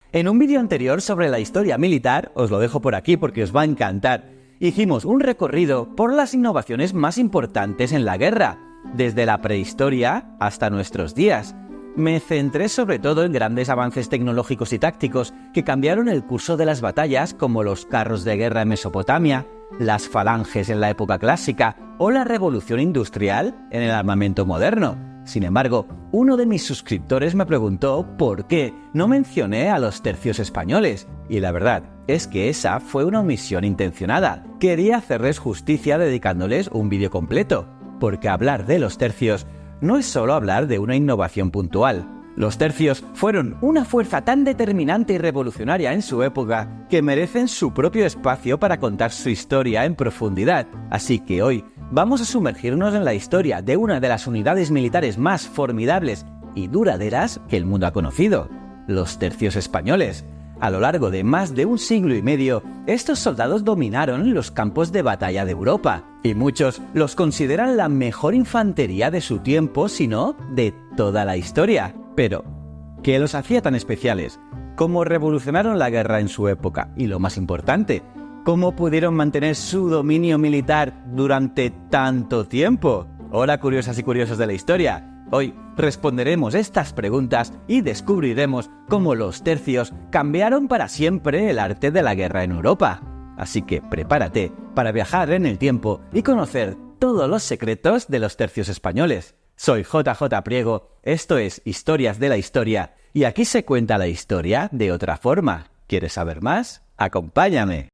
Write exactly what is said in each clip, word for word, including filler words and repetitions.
En un vídeo anterior sobre la historia militar, os lo dejo por aquí porque os va a encantar, hicimos un recorrido por las innovaciones más importantes en la guerra, desde la prehistoria hasta nuestros días. Me centré sobre todo en grandes avances tecnológicos y tácticos que cambiaron el curso de las batallas, como los carros de guerra en Mesopotamia, las falanges en la época clásica o la revolución industrial en el armamento moderno. Sin embargo, uno de mis suscriptores me preguntó por qué no mencioné a los tercios españoles, y la verdad es que esa fue una omisión intencionada. Quería hacerles justicia dedicándoles un vídeo completo, porque hablar de los tercios no es solo hablar de una innovación puntual. Los tercios fueron una fuerza tan determinante y revolucionaria en su época que merecen su propio espacio para contar su historia en profundidad. Así que hoy vamos a sumergirnos en la historia de una de las unidades militares más formidables y duraderas que el mundo ha conocido, los tercios españoles. A lo largo de más de un siglo y medio, estos soldados dominaron los campos de batalla de Europa, y muchos los consideran la mejor infantería de su tiempo, si no de toda la historia. Pero, ¿qué los hacía tan especiales? ¿Cómo revolucionaron la guerra en su época? Y lo más importante, ¿cómo pudieron mantener su dominio militar durante tanto tiempo? Hola, curiosas y curiosos de la historia. Hoy responderemos estas preguntas y descubriremos cómo los tercios cambiaron para siempre el arte de la guerra en Europa. Así que prepárate para viajar en el tiempo y conocer todos los secretos de los tercios españoles. Soy J J Priego, esto es Historias de la Historia, y aquí se cuenta la historia de otra forma. ¿Quieres saber más? ¡Acompáñame!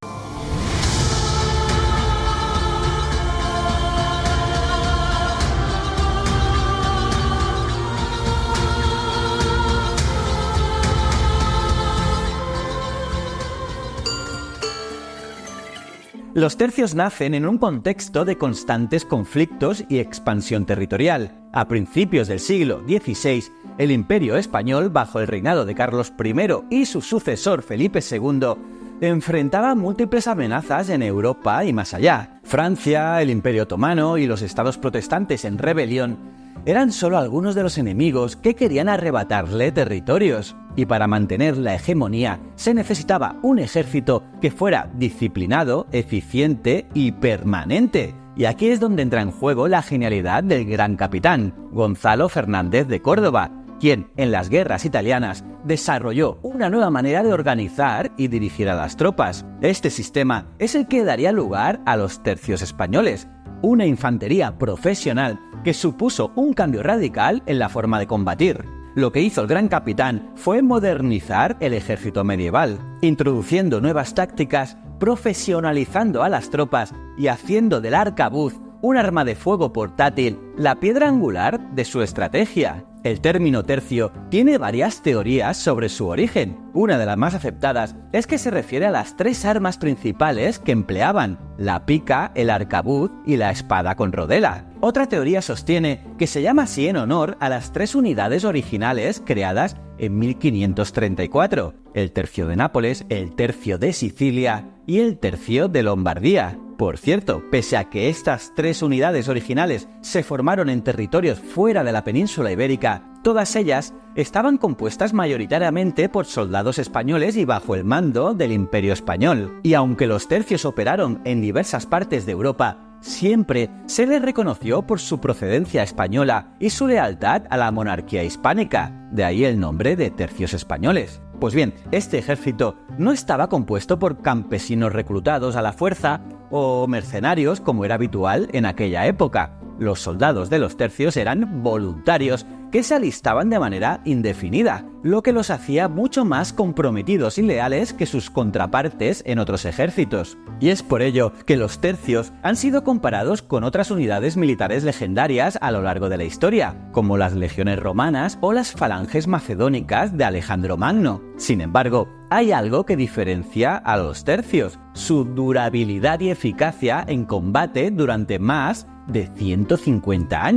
Los tercios nacen en un contexto de constantes conflictos y expansión territorial. A principios del siglo dieciséis, el Imperio Español, bajo el reinado de Carlos primero y su sucesor Felipe segundo, enfrentaba múltiples amenazas en Europa y más allá. Francia, el Imperio Otomano y los estados protestantes en rebelión eran solo algunos de los enemigos que querían arrebatarle territorios. Y para mantener la hegemonía se necesitaba un ejército que fuera disciplinado, eficiente y permanente. Y aquí es donde entra en juego la genialidad del gran capitán, Gonzalo Fernández de Córdoba, quien en las guerras italianas desarrolló una nueva manera de organizar y dirigir a las tropas. Este sistema es el que daría lugar a los tercios españoles, una infantería profesional que supuso un cambio radical en la forma de combatir. Lo que hizo el gran capitán fue modernizar el ejército medieval, introduciendo nuevas tácticas, profesionalizando a las tropas y haciendo del arcabuz, un arma de fuego portátil, la piedra angular de su estrategia. El término tercio tiene varias teorías sobre su origen. Una de las más aceptadas es que se refiere a las tres armas principales que empleaban: la pica, el arcabuz y la espada con rodela. Otra teoría sostiene que se llama así en honor a las tres unidades originales creadas en mil quinientos treinta y cuatro, el tercio de Nápoles, el tercio de Sicilia y el tercio de Lombardía. Por cierto, pese a que estas tres unidades originales se formaron en territorios fuera de la península ibérica, todas ellas estaban compuestas mayoritariamente por soldados españoles y bajo el mando del Imperio Español. Y aunque los tercios operaron en diversas partes de Europa, siempre se les reconoció por su procedencia española y su lealtad a la monarquía hispánica, de ahí el nombre de tercios españoles. Pues bien, este ejército no estaba compuesto por campesinos reclutados a la fuerza o mercenarios como era habitual en aquella época. Los soldados de los tercios eran voluntarios que se alistaban de manera indefinida, lo que los hacía mucho más comprometidos y leales que sus contrapartes en otros ejércitos. Y es por ello que los tercios han sido comparados con otras unidades militares legendarias a lo largo de la historia, como las legiones romanas o las falanges macedónicas de Alejandro Magno. Sin embargo, hay algo que diferencia a los tercios: su durabilidad y eficacia en combate durante más de ciento cincuenta años.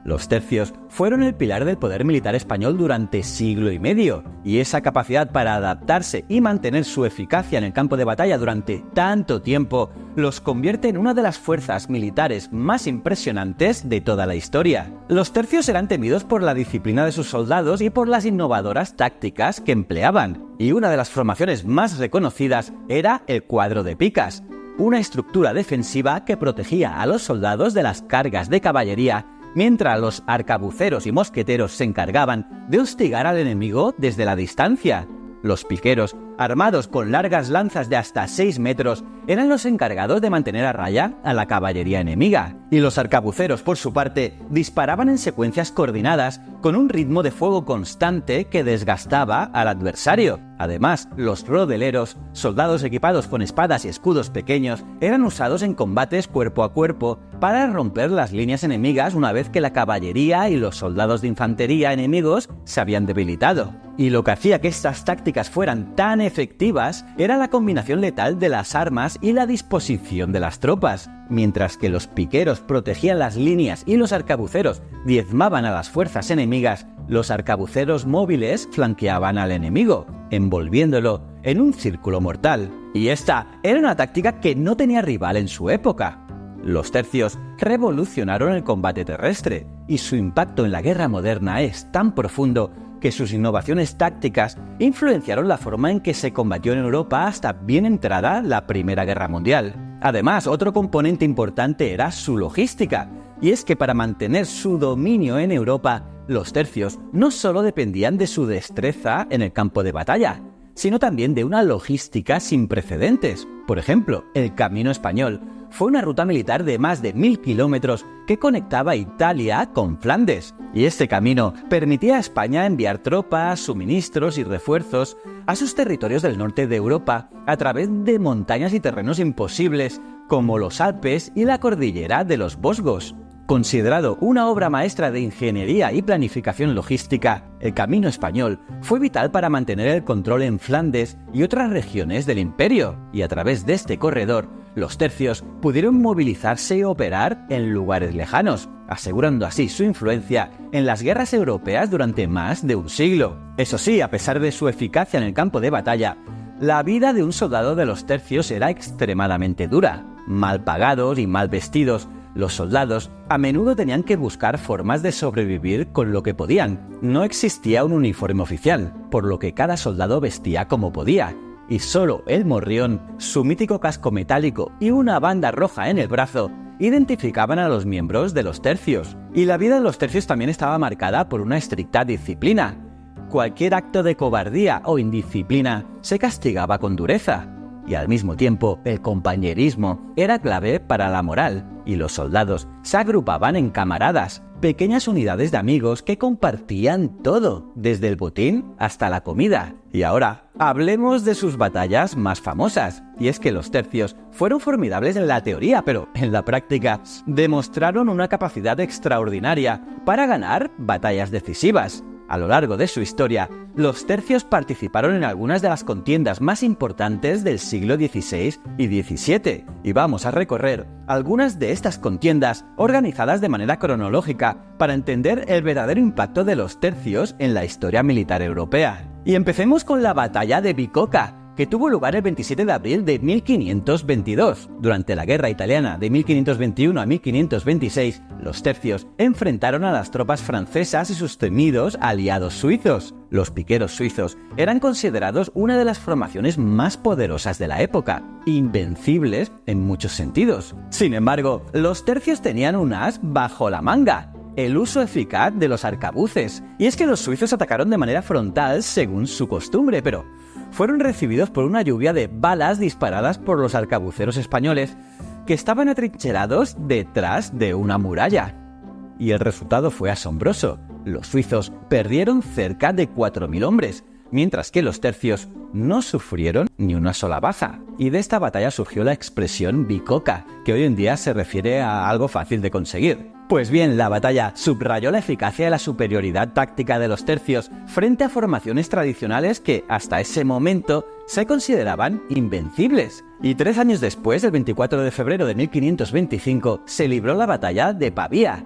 Los tercios fueron el pilar del poder militar español durante siglo y medio, y esa capacidad para adaptarse y mantener su eficacia en el campo de batalla durante tanto tiempo los convierte en una de las fuerzas militares más impresionantes de toda la historia. Los tercios eran temidos por la disciplina de sus soldados y por las innovadoras tácticas que empleaban, y una de las formaciones más reconocidas era el cuadro de picas, una estructura defensiva que protegía a los soldados de las cargas de caballería, mientras los arcabuceros y mosqueteros se encargaban de hostigar al enemigo desde la distancia. Los piqueros, armados con largas lanzas de hasta seis metros, eran los encargados de mantener a raya a la caballería enemiga, y los arcabuceros, por su parte, disparaban en secuencias coordinadas con un ritmo de fuego constante que desgastaba al adversario. Además, los rodeleros, soldados equipados con espadas y escudos pequeños, eran usados en combates cuerpo a cuerpo para romper las líneas enemigas una vez que la caballería y los soldados de infantería enemigos se habían debilitado. Y lo que hacía que estas tácticas fueran tan efectivas era la combinación letal de las armas y la disposición de las tropas. Mientras que los piqueros protegían las líneas y los arcabuceros diezmaban a las fuerzas enemigas, los arcabuceros móviles flanqueaban al enemigo, envolviéndolo en un círculo mortal. Y esta era una táctica que no tenía rival en su época. Los tercios revolucionaron el combate terrestre, y su impacto en la guerra moderna es tan profundo que sus innovaciones tácticas influenciaron la forma en que se combatió en Europa hasta bien entrada la Primera Guerra Mundial. Además, otro componente importante era su logística, y es que para mantener su dominio en Europa, los tercios no solo dependían de su destreza en el campo de batalla, sino también de una logística sin precedentes. Por ejemplo, el Camino Español fue una ruta militar de más de mil kilómetros que conectaba Italia con Flandes, y este camino permitía a España enviar tropas, suministros y refuerzos a sus territorios del norte de Europa a través de montañas y terrenos imposibles como los Alpes y la cordillera de los Vosgos. Considerado una obra maestra de ingeniería y planificación logística, el Camino Español fue vital para mantener el control en Flandes y otras regiones del imperio, y a través de este corredor, los tercios pudieron movilizarse y operar en lugares lejanos, asegurando así su influencia en las guerras europeas durante más de un siglo. Eso sí, a pesar de su eficacia en el campo de batalla, la vida de un soldado de los tercios era extremadamente dura. Mal pagados y mal vestidos, los soldados a menudo tenían que buscar formas de sobrevivir con lo que podían. No existía un uniforme oficial, por lo que cada soldado vestía como podía, y solo el morrión, su mítico casco metálico y una banda roja en el brazo identificaban a los miembros de los tercios. Y la vida de los tercios también estaba marcada por una estricta disciplina. Cualquier acto de cobardía o indisciplina se castigaba con dureza. Y al mismo tiempo, el compañerismo era clave para la moral, y los soldados se agrupaban en camaradas, pequeñas unidades de amigos que compartían todo, desde el botín hasta la comida. Y ahora, hablemos de sus batallas más famosas. Y es que los tercios fueron formidables en la teoría, pero en la práctica demostraron una capacidad extraordinaria para ganar batallas decisivas. A lo largo de su historia, los tercios participaron en algunas de las contiendas más importantes del siglo dieciséis y diecisiete, y vamos a recorrer algunas de estas contiendas organizadas de manera cronológica para entender el verdadero impacto de los tercios en la historia militar europea. Y empecemos con la batalla de Bicocca, que tuvo lugar el veintisiete de abril de mil quinientos veintidós. Durante la Guerra Italiana de mil quinientos veintiuno a mil quinientos veintiséis, los tercios enfrentaron a las tropas francesas y sus temidos aliados suizos. Los piqueros suizos eran considerados una de las formaciones más poderosas de la época, invencibles en muchos sentidos. Sin embargo, los tercios tenían un as bajo la manga: el uso eficaz de los arcabuces. Y es que los suizos atacaron de manera frontal según su costumbre, pero fueron recibidos por una lluvia de balas disparadas por los arcabuceros españoles que estaban atrincherados detrás de una muralla. Y el resultado fue asombroso. Los suizos perdieron cerca de cuatro mil hombres, mientras que los tercios no sufrieron ni una sola baja. Y de esta batalla surgió la expresión Bicocca, que hoy en día se refiere a algo fácil de conseguir. Pues bien, la batalla subrayó la eficacia y la superioridad táctica de los tercios frente a formaciones tradicionales que, hasta ese momento, se consideraban invencibles. Y tres años después, el veinticuatro de febrero de mil quinientos veinticinco, se libró la batalla de Pavía,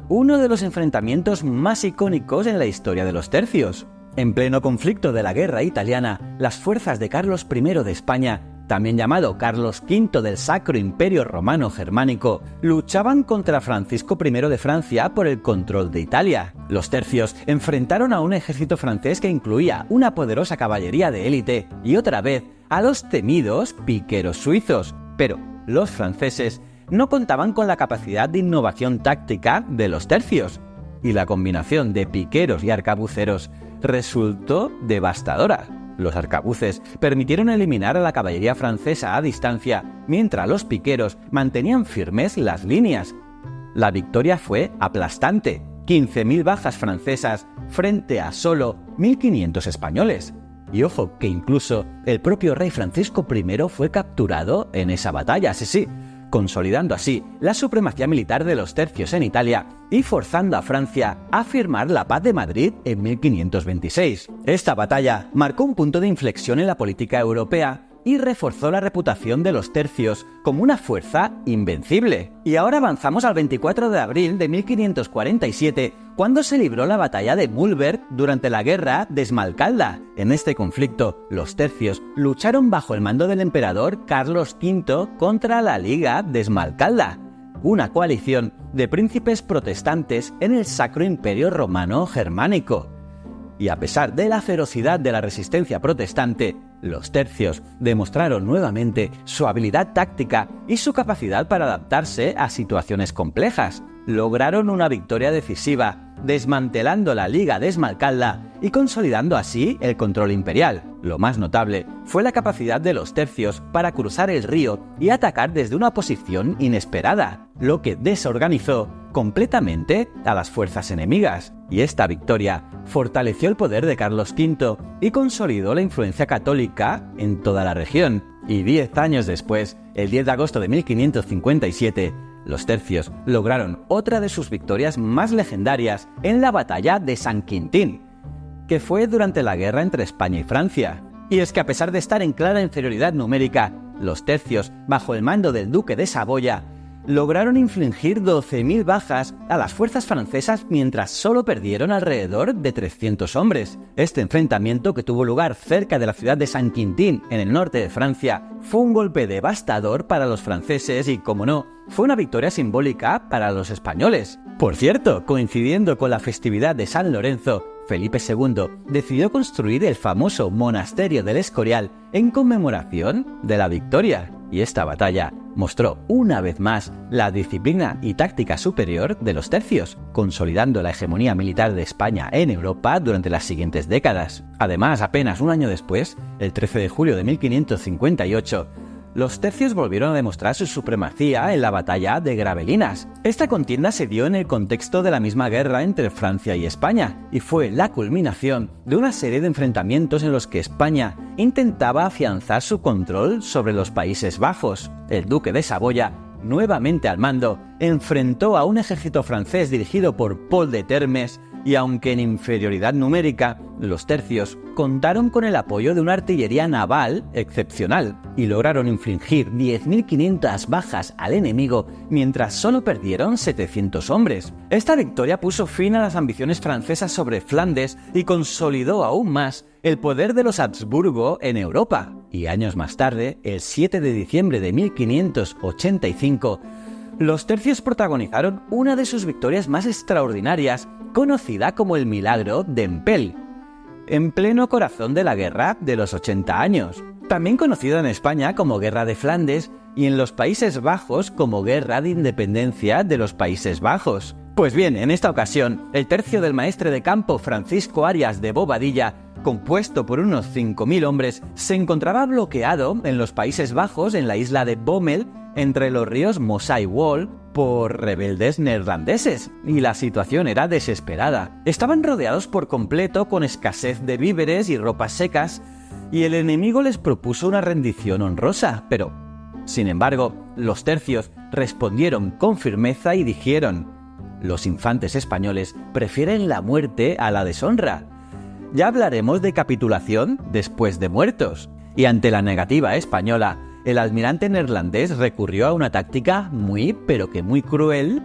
uno de los enfrentamientos más icónicos en la historia de los tercios. En pleno conflicto de la guerra italiana, las fuerzas de Carlos primero de España, también llamado Carlos quinto del Sacro Imperio Romano Germánico, luchaban contra Francisco primero de Francia por el control de Italia. Los tercios enfrentaron a un ejército francés que incluía una poderosa caballería de élite y otra vez a los temidos piqueros suizos, pero los franceses no contaban con la capacidad de innovación táctica de los tercios, y la combinación de piqueros y arcabuceros resultó devastadora. Los arcabuces permitieron eliminar a la caballería francesa a distancia, mientras los piqueros mantenían firmes las líneas. La victoria fue aplastante, quince mil bajas francesas frente a solo mil quinientos españoles. Y ojo, que incluso el propio rey Francisco primero fue capturado en esa batalla, sí, sí, consolidando así la supremacía militar de los tercios en Italia y forzando a Francia a firmar la Paz de Madrid en mil quinientos veintiséis. Esta batalla marcó un punto de inflexión en la política europea y reforzó la reputación de los tercios como una fuerza invencible. Y ahora avanzamos al veinticuatro de abril de mil quinientos cuarenta y siete, cuando se libró la batalla de Mühlberg durante la guerra de Esmalcalda. En este conflicto, los tercios lucharon bajo el mando del emperador Carlos quinto contra la Liga de Esmalcalda, una coalición de príncipes protestantes en el Sacro Imperio Romano Germánico. Y a pesar de la ferocidad de la resistencia protestante, los tercios demostraron nuevamente su habilidad táctica y su capacidad para adaptarse a situaciones complejas. Lograron una victoria decisiva, desmantelando la Liga de Esmalcalda y consolidando así el control imperial. Lo más notable fue la capacidad de los tercios para cruzar el río y atacar desde una posición inesperada, lo que desorganizó completamente a las fuerzas enemigas. Y esta victoria fortaleció el poder de Carlos quinto y consolidó la influencia católica en toda la región. Y diez años después, el diez de agosto de mil quinientos cincuenta y siete, los tercios lograron otra de sus victorias más legendarias en la batalla de San Quintín, que fue durante la guerra entre España y Francia. Y es que a pesar de estar en clara inferioridad numérica, los tercios, bajo el mando del duque de Saboya, lograron infligir doce mil bajas a las fuerzas francesas mientras solo perdieron alrededor de trescientos hombres. Este enfrentamiento, que tuvo lugar cerca de la ciudad de San Quintín, en el norte de Francia, fue un golpe devastador para los franceses y, como no, fue una victoria simbólica para los españoles. Por cierto, coincidiendo con la festividad de San Lorenzo, Felipe segundo decidió construir el famoso Monasterio del Escorial en conmemoración de la victoria. Y esta batalla mostró una vez más la disciplina y táctica superior de los tercios, consolidando la hegemonía militar de España en Europa durante las siguientes décadas. Además, apenas un año después, el trece de julio de mil quinientos cincuenta y ocho, los tercios volvieron a demostrar su supremacía en la batalla de Gravelinas. Esta contienda se dio en el contexto de la misma guerra entre Francia y España, y fue la culminación de una serie de enfrentamientos en los que España intentaba afianzar su control sobre los Países Bajos. El duque de Saboya, nuevamente al mando, enfrentó a un ejército francés dirigido por Paul de Termes, y aunque en inferioridad numérica, los tercios contaron con el apoyo de una artillería naval excepcional y lograron infligir diez mil quinientas bajas al enemigo mientras solo perdieron setecientos hombres. Esta victoria puso fin a las ambiciones francesas sobre Flandes y consolidó aún más el poder de los Habsburgo en Europa. Y años más tarde, el siete de diciembre de mil quinientos ochenta y cinco, los tercios protagonizaron una de sus victorias más extraordinarias, conocida como el Milagro de Empel, en pleno corazón de la Guerra de los ochenta años, también conocida en España como Guerra de Flandes y en los Países Bajos como Guerra de Independencia de los Países Bajos. Pues bien, en esta ocasión, el tercio del maestre de campo Francisco Arias de Bobadilla, compuesto por unos cinco mil hombres, se encontraba bloqueado en los Países Bajos, en la isla de Bommel, entre los ríos Mosa y Wal, por rebeldes neerlandeses, y la situación era desesperada. Estaban rodeados por completo, con escasez de víveres y ropas secas, y el enemigo les propuso una rendición honrosa, pero, sin embargo, los tercios respondieron con firmeza y dijeron: los infantes españoles prefieren la muerte a la deshonra. Ya hablaremos de capitulación después de muertos. Y ante la negativa española, el almirante neerlandés recurrió a una táctica muy, pero que muy cruel, pero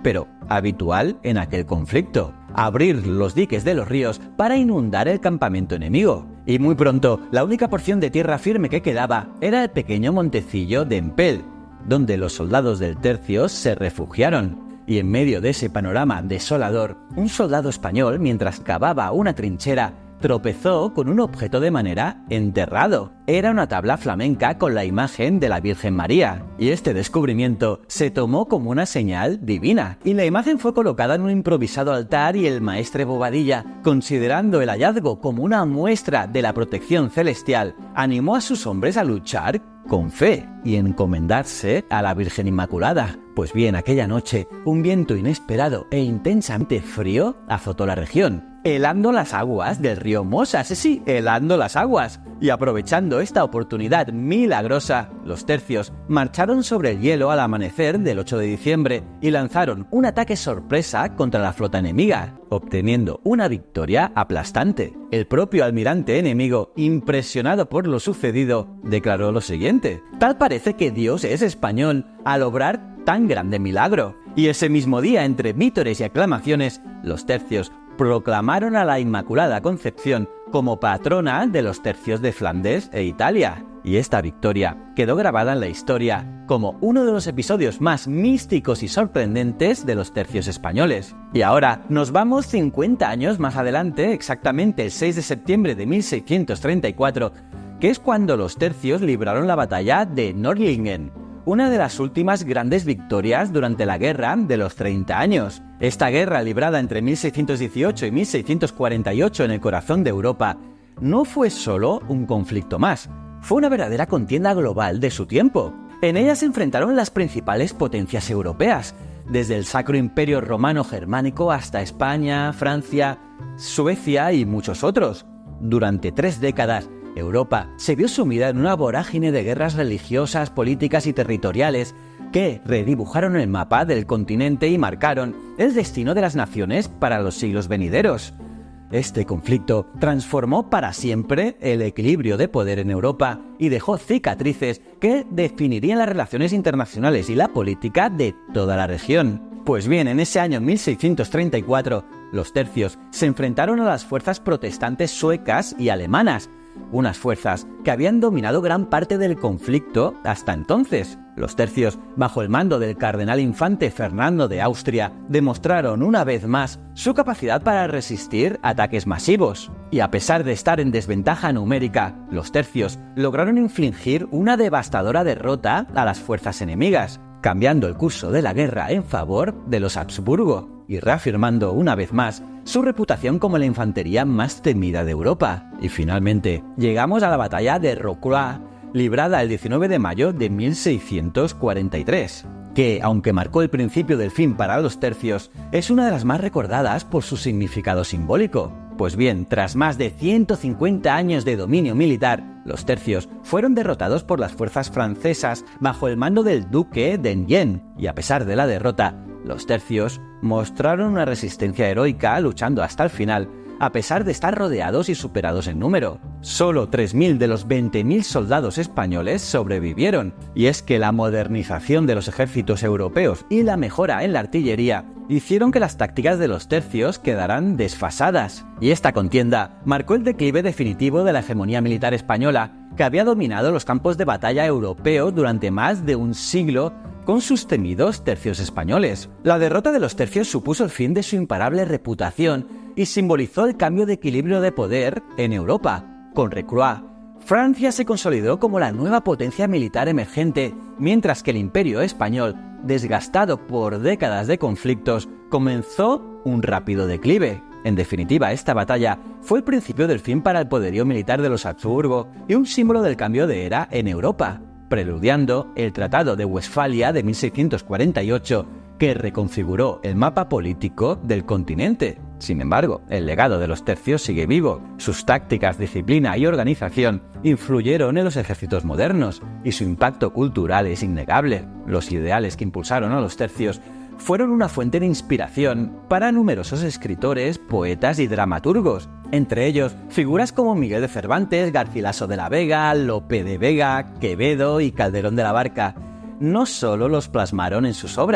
habitual en aquel conflicto: abrir los diques de los ríos para inundar el campamento enemigo. Y muy pronto, la única porción de tierra firme que quedaba era el pequeño montecillo de Empel, donde los soldados del tercio se refugiaron. Y en medio de ese panorama desolador, un soldado español, mientras cavaba una trinchera, tropezó con un objeto de madera enterrado. Era una tabla flamenca con la imagen de la Virgen María, y este descubrimiento se tomó como una señal divina, y la imagen fue colocada en un improvisado altar, y el maestre Bobadilla, considerando el hallazgo como una muestra de la protección celestial, animó a sus hombres a luchar con fe y encomendarse a la Virgen Inmaculada. Pues bien, aquella noche, un viento inesperado e intensamente frío azotó la región, helando las aguas del río Mosa, sí, sí, helando las aguas. Y aprovechando esta oportunidad milagrosa, los tercios marcharon sobre el hielo al amanecer del ocho de diciembre y lanzaron un ataque sorpresa contra la flota enemiga, obteniendo una victoria aplastante. El propio almirante enemigo, impresionado por lo sucedido, declaró lo siguiente: «Tal parece que Dios es español al obrar tan grande milagro». Y ese mismo día, entre vítores y aclamaciones, los tercios proclamaron a la Inmaculada Concepción como patrona de los tercios de Flandes e Italia. Y esta victoria quedó grabada en la historia como uno de los episodios más místicos y sorprendentes de los tercios españoles. Y ahora nos vamos cincuenta años más adelante, exactamente el seis de septiembre de mil seiscientos treinta y cuatro, que es cuando los tercios libraron la batalla de Nördlingen, una de las últimas grandes victorias durante la Guerra de los treinta años. Esta guerra, librada entre mil seiscientos dieciocho y mil seiscientos cuarenta y ocho en el corazón de Europa, no fue solo un conflicto más, fue una verdadera contienda global de su tiempo. En ella se enfrentaron las principales potencias europeas, desde el Sacro Imperio Romano Germánico hasta España, Francia, Suecia y muchos otros. Durante tres décadas, Europa se vio sumida en una vorágine de guerras religiosas, políticas y territoriales que redibujaron el mapa del continente y marcaron el destino de las naciones para los siglos venideros. Este conflicto transformó para siempre el equilibrio de poder en Europa y dejó cicatrices que definirían las relaciones internacionales y la política de toda la región. Pues bien, en ese año mil seiscientos treinta y cuatro, los tercios se enfrentaron a las fuerzas protestantes suecas y alemanas, unas fuerzas que habían dominado gran parte del conflicto hasta entonces. Los tercios, bajo el mando del cardenal infante Fernando de Austria, demostraron una vez más su capacidad para resistir ataques masivos. Y a pesar de estar en desventaja numérica, los tercios lograron infligir una devastadora derrota a las fuerzas enemigas, cambiando el curso de la guerra en favor de los Habsburgo y reafirmando una vez más su reputación como la infantería más temida de Europa. Y finalmente, llegamos a la batalla de Rocroi, librada el diecinueve de mayo de mil seiscientos cuarenta y tres, que, aunque marcó el principio del fin para los tercios, es una de las más recordadas por su significado simbólico. Pues bien, tras más de ciento cincuenta años de dominio militar, los tercios fueron derrotados por las fuerzas francesas bajo el mando del duque de Enghien, y a pesar de la derrota, los tercios mostraron una resistencia heroica luchando hasta el final, a pesar de estar rodeados y superados en número. Solo tres mil de los veinte mil soldados españoles sobrevivieron, y es que la modernización de los ejércitos europeos y la mejora en la artillería hicieron que las tácticas de los tercios quedaran desfasadas, y esta contienda marcó el declive definitivo de la hegemonía militar española, que había dominado los campos de batalla europeos durante más de un siglo con sus temidos tercios españoles. La derrota de los tercios supuso el fin de su imparable reputación y simbolizó el cambio de equilibrio de poder en Europa. Con Rocroi, Francia se consolidó como la nueva potencia militar emergente, mientras que el Imperio español, desgastado por décadas de conflictos, comenzó un rápido declive. En definitiva, esta batalla fue el principio del fin para el poderío militar de los Habsburgo y un símbolo del cambio de era en Europa, preludiando el Tratado de Westfalia de mil seiscientos cuarenta y ocho, que reconfiguró el mapa político del continente. Sin embargo, el legado de los tercios sigue vivo. Sus tácticas, disciplina y organización influyeron en los ejércitos modernos, y su impacto cultural es innegable. Los ideales que impulsaron a los tercios fueron una fuente de inspiración para numerosos escritores, poetas y dramaturgos, entre ellos figuras como Miguel de Cervantes, Garcilaso de la Vega, Lope de Vega, Quevedo y Calderón de la Barca. No solo los plasmaron en sus obras,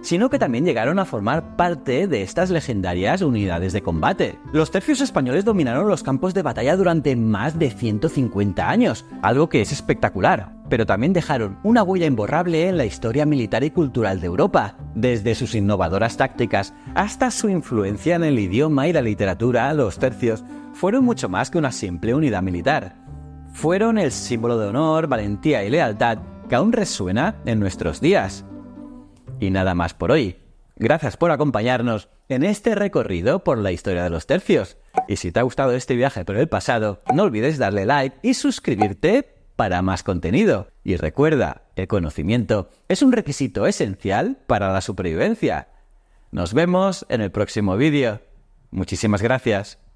sino que también llegaron a formar parte de estas legendarias unidades de combate. Los tercios españoles dominaron los campos de batalla durante más de ciento cincuenta años, algo que es espectacular, pero también dejaron una huella imborrable en la historia militar y cultural de Europa, desde sus innovadoras tácticas hasta su influencia en el idioma y la literatura. Los tercios fueron mucho más que una simple unidad militar. Fueron el símbolo de honor, valentía y lealtad que aún resuena en nuestros días. Y nada más por hoy. Gracias por acompañarnos en este recorrido por la historia de los tercios. Y si te ha gustado este viaje por el pasado, no olvides darle like y suscribirte para más contenido. Y recuerda, el conocimiento es un requisito esencial para la supervivencia. Nos vemos en el próximo vídeo. Muchísimas gracias.